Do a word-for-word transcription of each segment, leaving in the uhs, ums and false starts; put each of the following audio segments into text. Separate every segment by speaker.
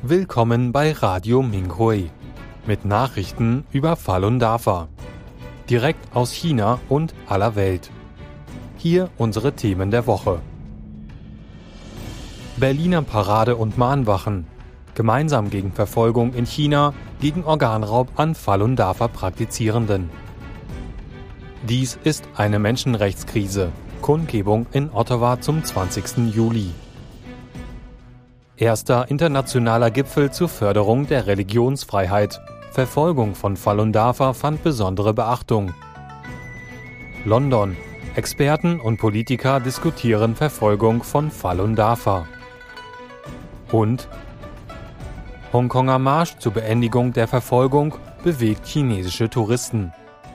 Speaker 1: Willkommen bei Radio Minghui mit Nachrichten über Falun Dafa. Direkt aus China und aller Welt. Hier unsere Themen der Woche. Berliner Parade und Mahnwachen. Gemeinsam gegen Verfolgung in China, gegen Organraub an Falun Dafa-Praktizierenden. Dies ist eine Menschenrechtskrise. Kundgebung in Ottawa zum zwanzigsten Juli. Erster internationaler Gipfel zur Förderung der Religionsfreiheit. Verfolgung von Falun Dafa fand besondere Beachtung. London. Experten und Politiker diskutieren Verfolgung von Falun Dafa. Und Hongkonger Marsch zur Beendigung der Verfolgung bewegt chinesische Touristen.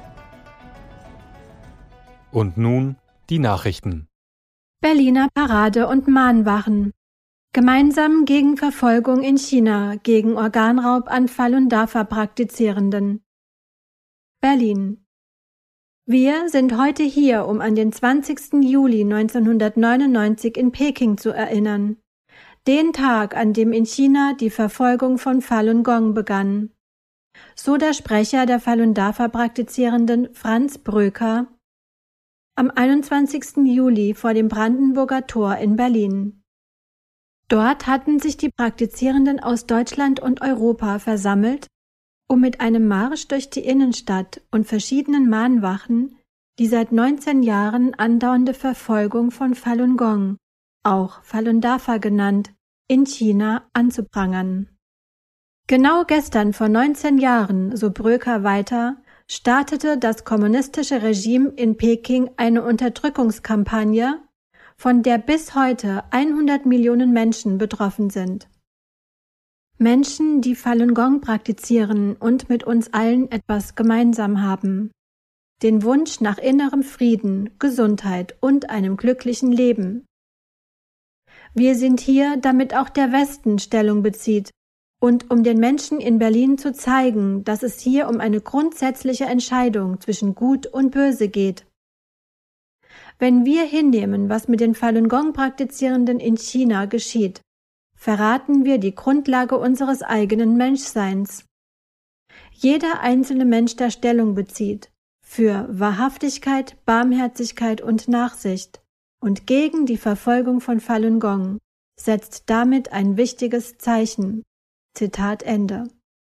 Speaker 1: Und nun die Nachrichten.
Speaker 2: Berliner Parade und Mahnwachen. Gemeinsam gegen Verfolgung in China, gegen Organraub an Falun Dafa-Praktizierenden. Berlin. Wir sind heute hier, um an den zwanzigsten Juli neunzehnhundertneunundneunzig in Peking zu erinnern. Den Tag, an dem in China die Verfolgung von Falun Gong begann. So der Sprecher der Falun Dafa-Praktizierenden Franz Bröker am einundzwanzigsten Juli vor dem Brandenburger Tor in Berlin. Dort hatten sich die Praktizierenden aus Deutschland und Europa versammelt, um mit einem Marsch durch die Innenstadt und verschiedenen Mahnwachen die seit neunzehn Jahren andauernde Verfolgung von Falun Gong, auch Falun Dafa genannt, in China anzuprangern. Genau gestern vor neunzehn Jahren, so Bröker weiter, startete das kommunistische Regime in Peking eine Unterdrückungskampagne, von der bis heute hundert Millionen Menschen betroffen sind. Menschen, die Falun Gong praktizieren und mit uns allen etwas gemeinsam haben. Den Wunsch nach innerem Frieden, Gesundheit und einem glücklichen Leben. Wir sind hier, damit auch der Westen Stellung bezieht und um den Menschen in Berlin zu zeigen, dass es hier um eine grundsätzliche Entscheidung zwischen Gut und Böse geht. Wenn wir hinnehmen, was mit den Falun Gong-Praktizierenden in China geschieht, verraten wir die Grundlage unseres eigenen Menschseins. Jeder einzelne Mensch, der Stellung bezieht, für Wahrhaftigkeit, Barmherzigkeit und Nachsicht und gegen die Verfolgung von Falun Gong, setzt damit ein wichtiges Zeichen. Zitat Ende.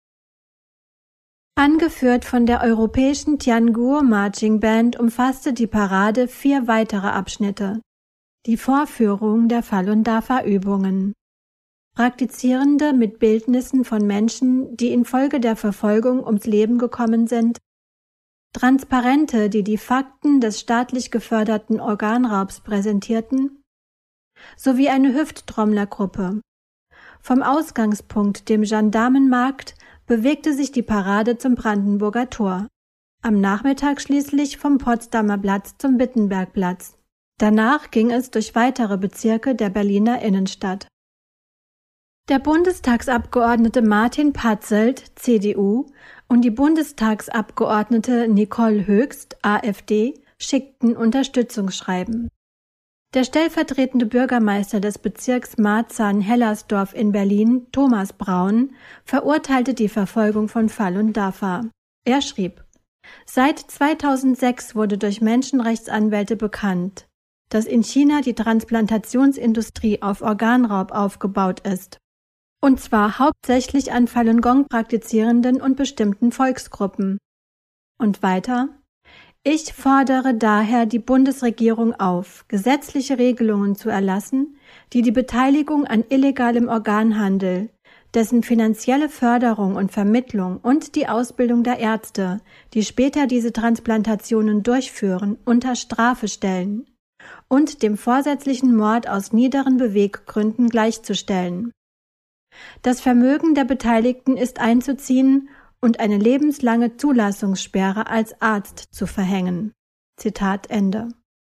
Speaker 2: Angeführt von der europäischen Tianguo Marching Band umfasste die Parade vier weitere Abschnitte. Die Vorführung der Falun Dafa-Übungen. Praktizierende mit Bildnissen von Menschen, die infolge der Verfolgung ums Leben gekommen sind. Transparente, die die Fakten des staatlich geförderten Organraubs präsentierten. Sowie eine Hüfttrommlergruppe. Vom Ausgangspunkt, dem Gendarmenmarkt, bewegte sich die Parade zum Brandenburger Tor. Am Nachmittag schließlich vom Potsdamer Platz zum Wittenbergplatz. Danach ging es durch weitere Bezirke der Berliner Innenstadt. Der Bundestagsabgeordnete Martin Patzelt, C D U, und die Bundestagsabgeordnete Nicole Höchst, AfD, schickten Unterstützungsschreiben. Der stellvertretende Bürgermeister des Bezirks Marzahn-Hellersdorf in Berlin, Thomas Braun, verurteilte die Verfolgung von Falun Dafa. Er schrieb: Seit zweitausendsechs wurde durch Menschenrechtsanwälte bekannt, dass in China die Transplantationsindustrie auf Organraub aufgebaut ist. Und zwar hauptsächlich an Falun Gong praktizierenden und bestimmten Volksgruppen. Und weiter: Ich fordere daher die Bundesregierung auf, gesetzliche Regelungen zu erlassen, die die Beteiligung an illegalem Organhandel, dessen finanzielle Förderung und Vermittlung und die Ausbildung der Ärzte, die später diese Transplantationen durchführen, unter Strafe stellen und dem vorsätzlichen Mord aus niederen Beweggründen gleichzustellen. Das Vermögen der Beteiligten ist einzuziehen und eine lebenslange Zulassungssperre als Arzt zu verhängen. Zitat Ende.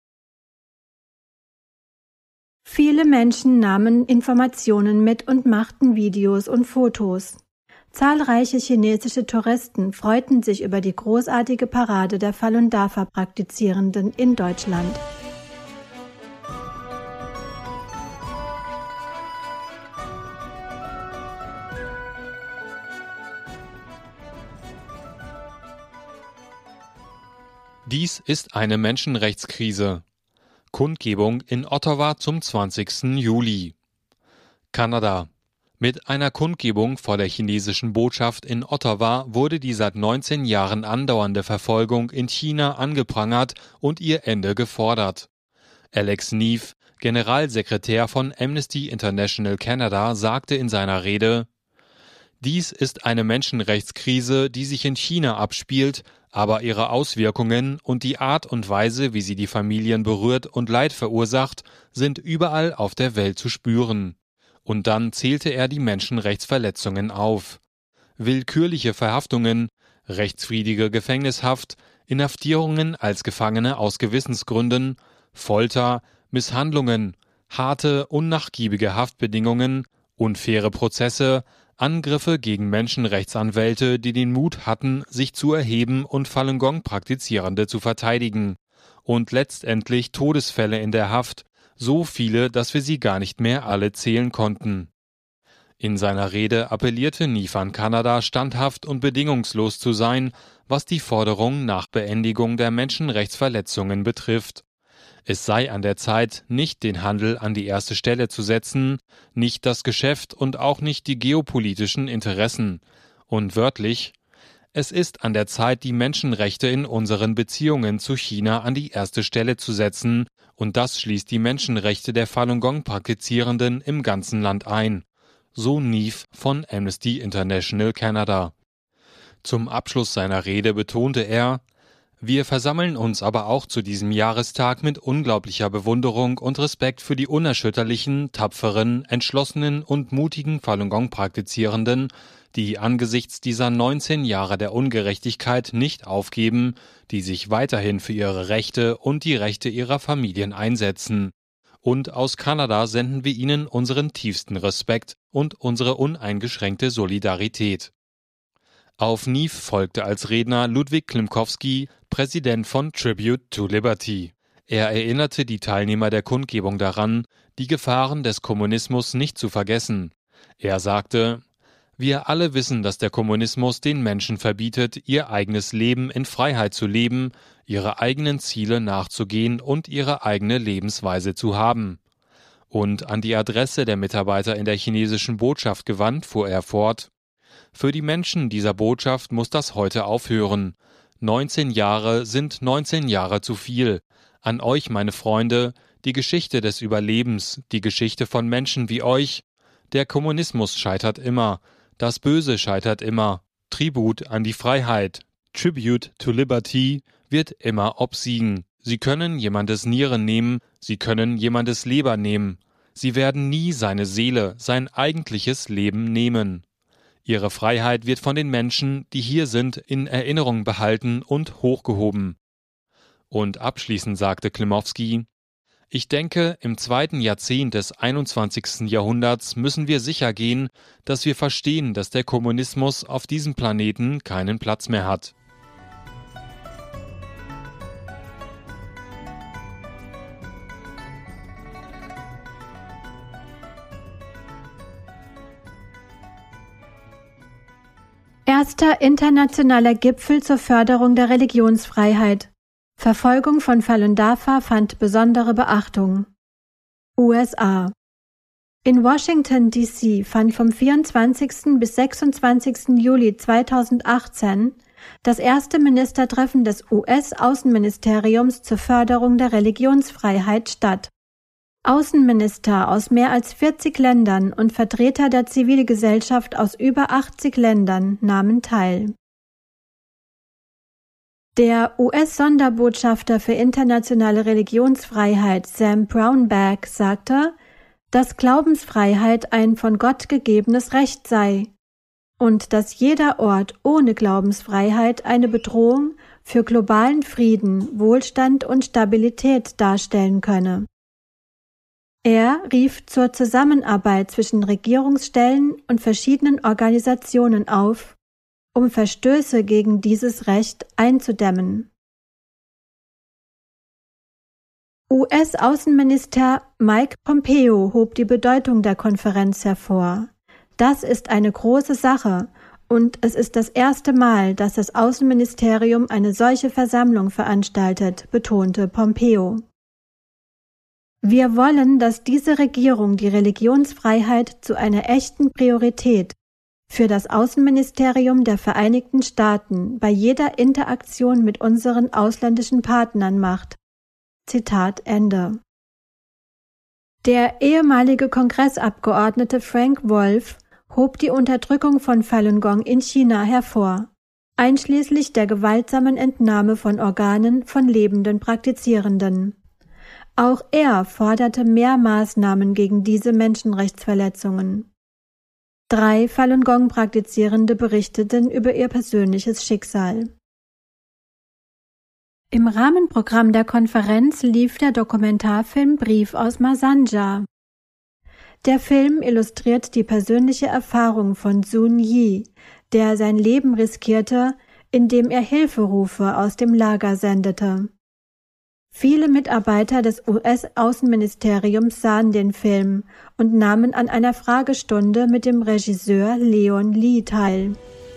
Speaker 2: Viele Menschen nahmen Informationen mit und machten Videos und Fotos. Zahlreiche chinesische Touristen freuten sich über die großartige Parade der Falun Dafa-Praktizierenden in Deutschland.
Speaker 1: Dies ist eine Menschenrechtskrise. Kundgebung in Ottawa zum zwanzigsten Juli. Kanada. Mit einer Kundgebung vor der chinesischen Botschaft in Ottawa wurde die seit neunzehn Jahren andauernde Verfolgung in China angeprangert und ihr Ende gefordert. Alex Neve, Generalsekretär von Amnesty International Canada, sagte in seiner Rede: Dies ist eine Menschenrechtskrise, die sich in China abspielt, aber ihre Auswirkungen und die Art und Weise, wie sie die Familien berührt und Leid verursacht, sind überall auf der Welt zu spüren. Und dann zählte er die Menschenrechtsverletzungen auf. Willkürliche Verhaftungen, rechtswidrige Gefängnishaft, Inhaftierungen als Gefangene aus Gewissensgründen, Folter, Misshandlungen, harte, unnachgiebige Haftbedingungen, unfaire Prozesse, Angriffe gegen Menschenrechtsanwälte, die den Mut hatten, sich zu erheben und Falun Gong-Praktizierende zu verteidigen. Und letztendlich Todesfälle in der Haft, so viele, dass wir sie gar nicht mehr alle zählen konnten. In seiner Rede appellierte Neve an Kanada, standhaft und bedingungslos zu sein, was die Forderung nach Beendigung der Menschenrechtsverletzungen betrifft. Es sei an der Zeit, nicht den Handel an die erste Stelle zu setzen, nicht das Geschäft und auch nicht die geopolitischen Interessen. Und wörtlich: Es ist an der Zeit, die Menschenrechte in unseren Beziehungen zu China an die erste Stelle zu setzen, und das schließt die Menschenrechte der Falun Gong-Praktizierenden im ganzen Land ein. So Neve von Amnesty International Canada. Zum Abschluss seiner Rede betonte er: Wir versammeln uns aber auch zu diesem Jahrestag mit unglaublicher Bewunderung und Respekt für die unerschütterlichen, tapferen, entschlossenen und mutigen Falun Gong-Praktizierenden, die angesichts dieser neunzehn Jahre der Ungerechtigkeit nicht aufgeben, die sich weiterhin für ihre Rechte und die Rechte ihrer Familien einsetzen. Und aus Kanada senden wir ihnen unseren tiefsten Respekt und unsere uneingeschränkte Solidarität. Auf Neve folgte als Redner Ludwig Klimkowski, Präsident von Tribute to Liberty. Er erinnerte die Teilnehmer der Kundgebung daran, die Gefahren des Kommunismus nicht zu vergessen. Er sagte: Wir alle wissen, dass der Kommunismus den Menschen verbietet, ihr eigenes Leben in Freiheit zu leben, ihre eigenen Ziele nachzugehen und ihre eigene Lebensweise zu haben. Und an die Adresse der Mitarbeiter in der chinesischen Botschaft gewandt, fuhr er fort: Für die Menschen dieser Botschaft muss das heute aufhören. neunzehn Jahre sind neunzehn Jahre zu viel. An euch, meine Freunde, die Geschichte des Überlebens, die Geschichte von Menschen wie euch. Der Kommunismus scheitert immer. Das Böse scheitert immer. Tribut an die Freiheit, Tribute to Liberty, wird immer obsiegen. Sie können jemandes Nieren nehmen, sie können jemandes Leber nehmen. Sie werden nie seine Seele, sein eigentliches Leben nehmen. Ihre Freiheit wird von den Menschen, die hier sind, in Erinnerung behalten und hochgehoben. Und abschließend sagte Klimowski: Ich denke, im zweiten Jahrzehnt des einundzwanzigsten Jahrhunderts müssen wir sicher gehen, dass wir verstehen, dass der Kommunismus auf diesem Planeten keinen Platz mehr hat.
Speaker 2: Erster internationaler Gipfel zur Förderung der Religionsfreiheit. Verfolgung von Falun Dafa fand besondere Beachtung. U S A. In Washington, D C fand vom vierundzwanzigsten bis sechsundzwanzigsten Juli zweitausendachtzehn das erste Ministertreffen des U S-Außenministeriums zur Förderung der Religionsfreiheit statt. Außenminister aus mehr als vierzig Ländern und Vertreter der Zivilgesellschaft aus über achtzig Ländern nahmen teil. Der U S-Sonderbotschafter für internationale Religionsfreiheit Sam Brownback sagte, dass Glaubensfreiheit ein von Gott gegebenes Recht sei und dass jeder Ort ohne Glaubensfreiheit eine Bedrohung für globalen Frieden, Wohlstand und Stabilität darstellen könne. Er rief zur Zusammenarbeit zwischen Regierungsstellen und verschiedenen Organisationen auf, um Verstöße gegen dieses Recht einzudämmen. U S-Außenminister Mike Pompeo hob die Bedeutung der Konferenz hervor. Das ist eine große Sache Und es ist das erste Mal, dass das Außenministerium eine solche Versammlung veranstaltet, betonte Pompeo. Wir wollen, dass diese Regierung die Religionsfreiheit zu einer echten Priorität für das Außenministerium der Vereinigten Staaten bei jeder Interaktion mit unseren ausländischen Partnern macht. Zitat Ende. Der ehemalige Kongressabgeordnete Frank Wolf hob die Unterdrückung von Falun Gong in China hervor, einschließlich der gewaltsamen Entnahme von Organen von lebenden Praktizierenden. Auch er forderte mehr Maßnahmen gegen diese Menschenrechtsverletzungen. Drei Falun Gong-Praktizierende berichteten über ihr persönliches Schicksal. Im Rahmenprogramm der Konferenz lief der Dokumentarfilm Brief aus Masanja. Der Film illustriert die persönliche Erfahrung von Sun Yi, der sein Leben riskierte, indem er Hilferufe aus dem Lager sendete. Viele Mitarbeiter des U S-Außenministeriums sahen den Film und nahmen an einer Fragestunde mit dem Regisseur Leon Lee teil.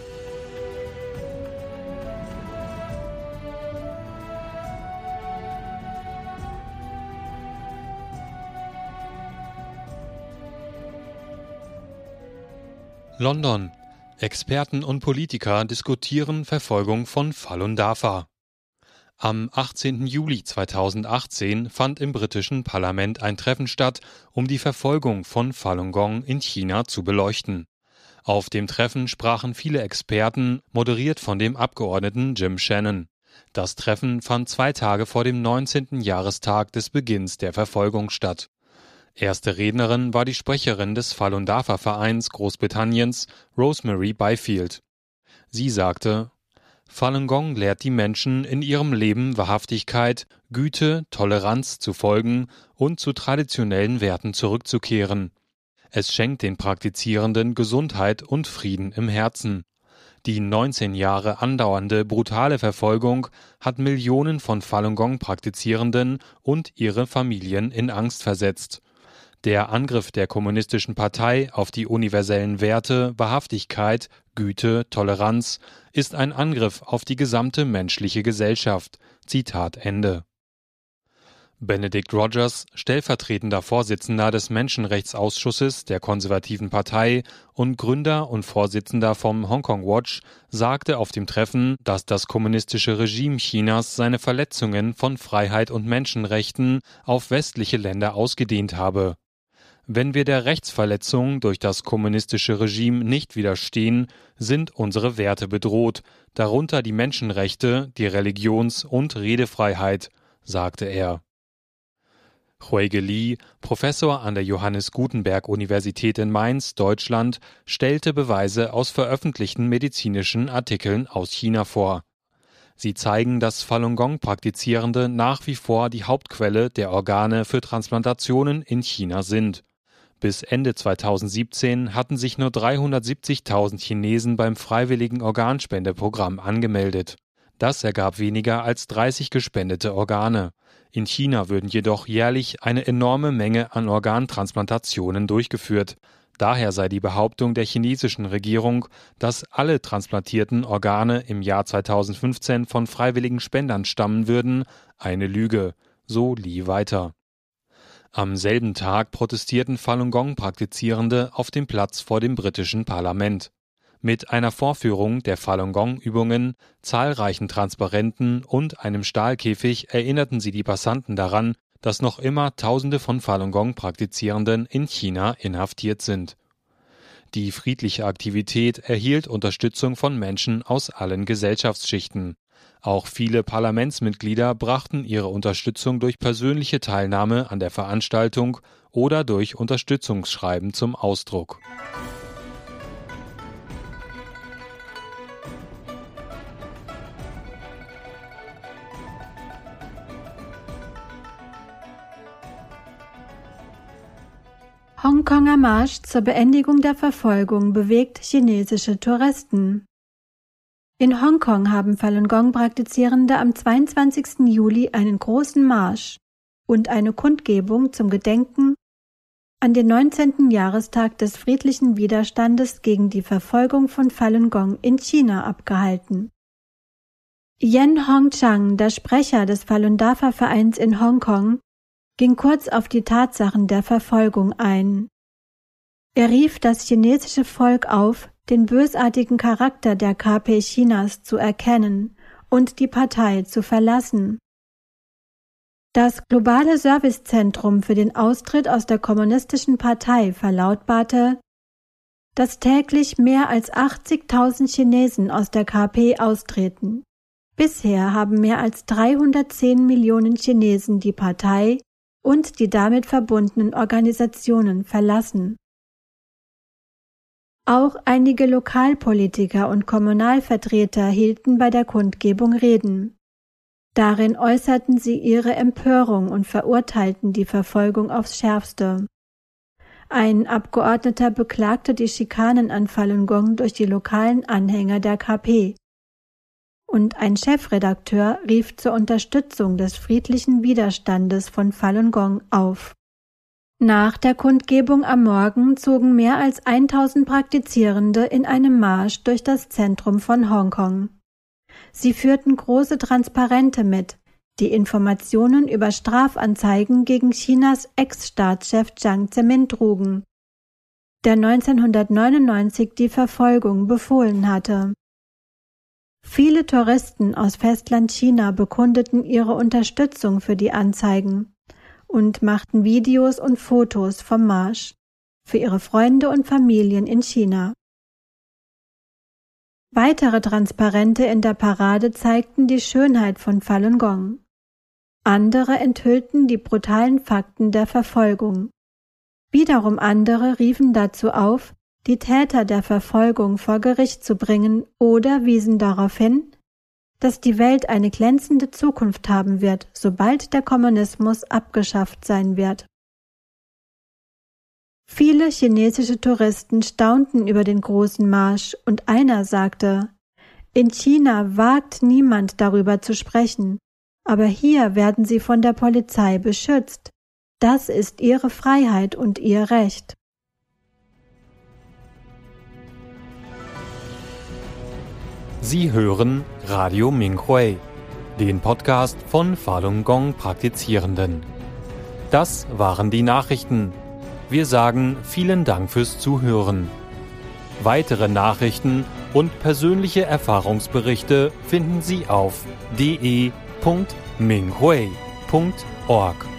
Speaker 1: London. Experten und Politiker diskutieren Verfolgung von Falun Dafa. Am achtzehnten Juli zweitausendachtzehn fand im britischen Parlament ein Treffen statt, um die Verfolgung von Falun Gong in China zu beleuchten. Auf dem Treffen sprachen viele Experten, moderiert von dem Abgeordneten Jim Shannon. Das Treffen fand zwei Tage vor dem neunzehnten Jahrestag des Beginns der Verfolgung statt. Erste Rednerin war die Sprecherin des Falun Dafa Vereins Großbritanniens, Rosemary Byfield. Sie sagte: Falun Gong lehrt die Menschen in ihrem Leben Wahrhaftigkeit, Güte, Toleranz zu folgen und zu traditionellen Werten zurückzukehren. Es schenkt den Praktizierenden Gesundheit und Frieden im Herzen. Die neunzehn Jahre andauernde brutale Verfolgung hat Millionen von Falun Gong-Praktizierenden und ihre Familien in Angst versetzt. Der Angriff der Kommunistischen Partei auf die universellen Werte Wahrhaftigkeit, Güte, Toleranz ist ein Angriff auf die gesamte menschliche Gesellschaft. Zitat Ende. Benedict Rogers, stellvertretender Vorsitzender des Menschenrechtsausschusses der Konservativen Partei und Gründer und Vorsitzender vom Hong Kong Watch, sagte auf dem Treffen, dass das kommunistische Regime Chinas seine Verletzungen von Freiheit und Menschenrechten auf westliche Länder ausgedehnt habe. Wenn wir der Rechtsverletzung durch das kommunistische Regime nicht widerstehen, sind unsere Werte bedroht, darunter die Menschenrechte, die Religions- und Redefreiheit, sagte er. Huige Li, Professor an der Johannes Gutenberg Universität in Mainz, Deutschland, stellte Beweise aus veröffentlichten medizinischen Artikeln aus China vor. Sie zeigen, dass Falun Gong-Praktizierende nach wie vor die Hauptquelle der Organe für Transplantationen in China sind. Bis Ende zweitausendsiebzehn hatten sich nur dreihundertsiebzigtausend Chinesen beim freiwilligen Organspendeprogramm angemeldet. Das ergab weniger als dreißig gespendete Organe. In China würden jedoch jährlich eine enorme Menge an Organtransplantationen durchgeführt. Daher sei die Behauptung der chinesischen Regierung, dass alle transplantierten Organe im Jahr zweitausendfünfzehn von freiwilligen Spendern stammen würden, eine Lüge, so Li weiter. Am selben Tag protestierten Falun Gong-Praktizierende auf dem Platz vor dem britischen Parlament. Mit einer Vorführung der Falun Gong-Übungen, zahlreichen Transparenten und einem Stahlkäfig erinnerten sie die Passanten daran, dass noch immer Tausende von Falun Gong-Praktizierenden in China inhaftiert sind. Die friedliche Aktivität erhielt Unterstützung von Menschen aus allen Gesellschaftsschichten. Auch viele Parlamentsmitglieder brachten ihre Unterstützung durch persönliche Teilnahme an der Veranstaltung oder durch Unterstützungsschreiben zum Ausdruck.
Speaker 2: Hongkonger Marsch zur Beendigung der Verfolgung bewegt chinesische Touristen. In Hongkong haben Falun Gong-Praktizierende am zweiundzwanzigsten Juli einen großen Marsch und eine Kundgebung zum Gedenken an den neunzehnten Jahrestag des friedlichen Widerstandes gegen die Verfolgung von Falun Gong in China abgehalten. Yen Hongchang, der Sprecher des Falun Dafa Vereins in Hongkong, ging kurz auf die Tatsachen der Verfolgung ein. Er rief das chinesische Volk auf, den bösartigen Charakter der K P Chinas zu erkennen und die Partei zu verlassen. Das globale Servicezentrum für den Austritt aus der Kommunistischen Partei verlautbarte, dass täglich mehr als achtzigtausend Chinesen aus der K P austreten. Bisher haben mehr als dreihundertzehn Millionen Chinesen die Partei und die damit verbundenen Organisationen verlassen. Auch einige Lokalpolitiker und Kommunalvertreter hielten bei der Kundgebung Reden. Darin äußerten sie ihre Empörung und verurteilten die Verfolgung aufs Schärfste. Ein Abgeordneter beklagte die Schikanen an Falun Gong durch die lokalen Anhänger der K P. Und ein Chefredakteur rief zur Unterstützung des friedlichen Widerstandes von Falun Gong auf. Nach der Kundgebung am Morgen zogen mehr als tausend Praktizierende in einem Marsch durch das Zentrum von Hongkong. Sie führten große Transparente mit, die Informationen über Strafanzeigen gegen Chinas Ex-Staatschef Jiang Zemin trugen, der neunzehnhundertneunundneunzig die Verfolgung befohlen hatte. Viele Touristen aus Festland China bekundeten ihre Unterstützung für die Anzeigen und machten Videos und Fotos vom Marsch für ihre Freunde und Familien in China. Weitere Transparente in der Parade zeigten die Schönheit von Falun Gong. Andere enthüllten die brutalen Fakten der Verfolgung. Wiederum andere riefen dazu auf, die Täter der Verfolgung vor Gericht zu bringen oder wiesen darauf hin, dass die Welt eine glänzende Zukunft haben wird, sobald der Kommunismus abgeschafft sein wird. Viele chinesische Touristen staunten über den großen Marsch und einer sagte, in China wagt niemand darüber zu sprechen, aber hier werden sie von der Polizei beschützt. Das ist ihre Freiheit und ihr Recht.
Speaker 1: Sie hören Radio Minghui, den Podcast von Falun Gong Praktizierenden. Das waren die Nachrichten. Wir sagen vielen Dank fürs Zuhören. Weitere Nachrichten und persönliche Erfahrungsberichte finden Sie auf de punkt minghui punkt org.